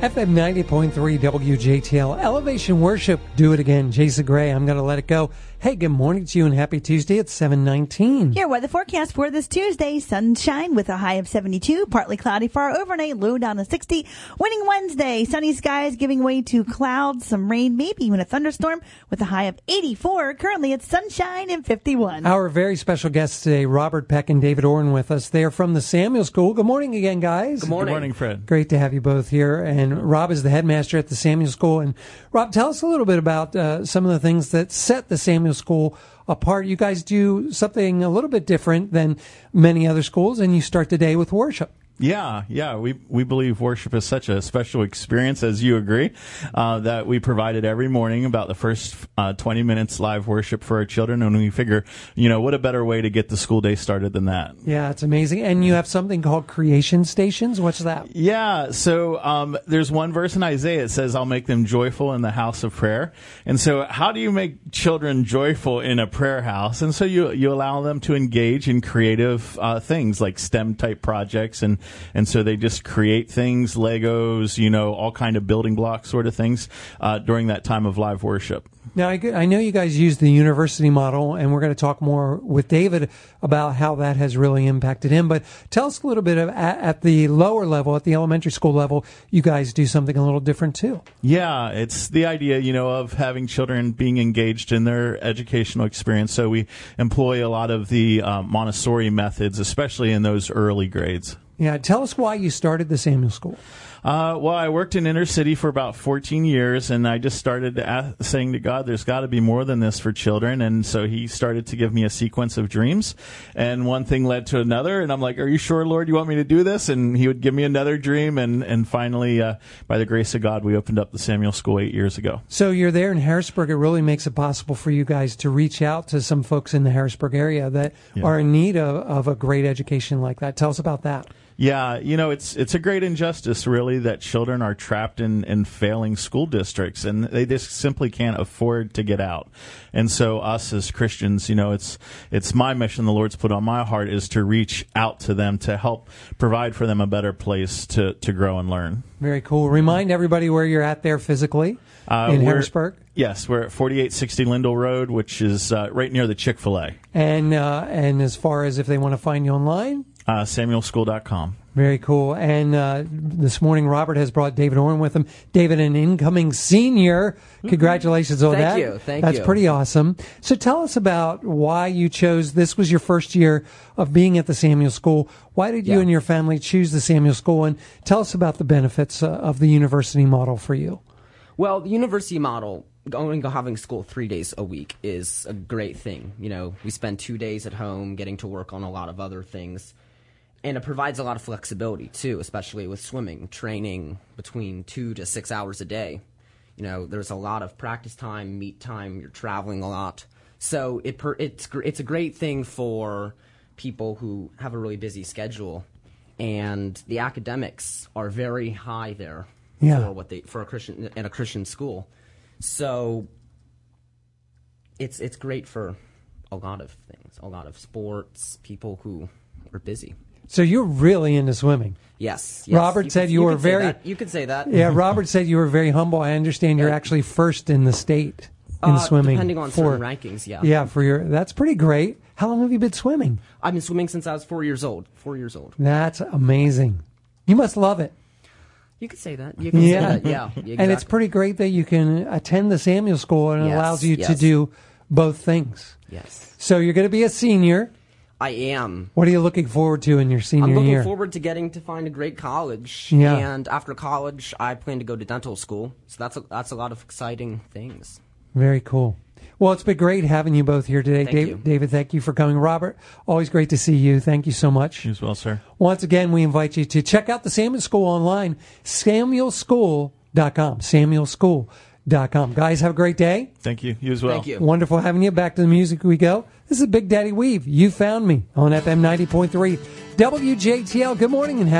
FM 90.3 WJTL, Elevation Worship, Do It Again. Jason Gray, I'm going to let it go. Hey, good morning to you and happy Tuesday. It's 7:19. Your weather forecast for this Tuesday, sunshine with a high of 72, partly cloudy for our overnight, low down to 60. Winning Wednesday, sunny skies giving way to clouds, some rain, maybe even a thunderstorm with a high of 84. Currently it's sunshine and 51. Our very special guests today, Robert Peck and David Orrin with us. They are from the Samuel School. Good morning again, guys. Good morning, Fred. Great to have you both here. And Rob is the headmaster at the Samuel School. And Rob, tell us a little bit about some of the things that set the Samuel School apart. You guys do something a little bit different than many other schools, and you start the day with worship. Yeah. We believe worship is such a special experience, as you agree, that we provide it every morning, about the first 20 minutes live worship for our children. And we figure, what a better way to get the school day started than that. Yeah, it's amazing. And you have something called Creation Stations. What's that? Yeah, so there's one verse in Isaiah. It says, I'll make them joyful in the house of prayer. And so how do you make children joyful in a prayer house? And so you allow them to engage in creative things like STEM-type projects, and so they just create things, Legos, all kind of building blocks sort of things during that time of live worship. Now, I know you guys use the university model, and we're going to talk more with David about how that has really impacted him. But tell us a little bit at the lower level, at the elementary school level, you guys do something a little different too. Yeah, it's the idea, of having children being engaged in their educational experience. So we employ a lot of the Montessori methods, especially in those early grades. Yeah, tell us why you started the Samuel School. Well, I worked in inner city for about 14 years, and I just started saying to God, there's got to be more than this for children. And so he started to give me a sequence of dreams, and one thing led to another. And I'm like, are you sure, Lord, you want me to do this? And he would give me another dream. And finally, by the grace of God, we opened up the Samuel School 8 years ago. So you're there in Harrisburg. It really makes it possible for you guys to reach out to some folks in the Harrisburg area that are in need of a great education like that. Tell us about that. Yeah, it's a great injustice, really, that children are trapped in failing school districts, and they just simply can't afford to get out. And so us as Christians, it's my mission the Lord's put on my heart is to reach out to them to help provide for them a better place to grow and learn. Very cool. Remind everybody where you're at there physically in Harrisburg. Yes, we're at 4860 Lindell Road, which is right near the Chick-fil-A. And as far as if they want to find you online? SamuelSchool.com. Very cool. And this morning, Robert has brought David Orrin with him. David, an incoming senior. Congratulations on that. Thank you. That's pretty awesome. So tell us about why you chose, this was your first year of being at the Samuel School. Why did you and your family choose the Samuel School? And tell us about the benefits of the university model for you. Well, the university model, having school 3 days a week is a great thing. We spend 2 days at home getting to work on a lot of other things. And it provides a lot of flexibility, too, especially with swimming, training between 2 to 6 hours a day. There's a lot of practice time, meet time, you're traveling a lot. So it's a great thing for people who have a really busy schedule. And the academics are very high there for a Christian in a Christian school. So it's great for a lot of things, a lot of sports, people who are busy. So you're really into swimming. Yes. Robert said you were very... You could say that. Yeah, Robert said you were very humble. I understand you're actually first in the state in swimming. Depending on certain rankings, yeah. Yeah, that's pretty great. How long have you been swimming? I've been swimming since I was 4 years old. 4 years old. That's amazing. You must love it. You could say that. You can say that, yeah. Exactly. And it's pretty great that you can attend the Samuel School and it allows you to do both things. Yes. So you're going to be a senior. I am. What are you looking forward to in your senior year? I'm looking forward to getting to find a great college. Yeah. And after college, I plan to go to dental school. So that's a lot of exciting things. Very cool. Well, it's been great having you both here today. David, thank you for coming. Robert, always great to see you. Thank you so much. You as well, sir. Once again, we invite you to check out the Samuel School online, SamuelSchool.com. SamuelSchool.com. Guys, have a great day. Thank you. You as well. Thank you. Wonderful having you. Back to the music we go. This is Big Daddy Weave. You found me on FM 90.3 WJTL. Good morning and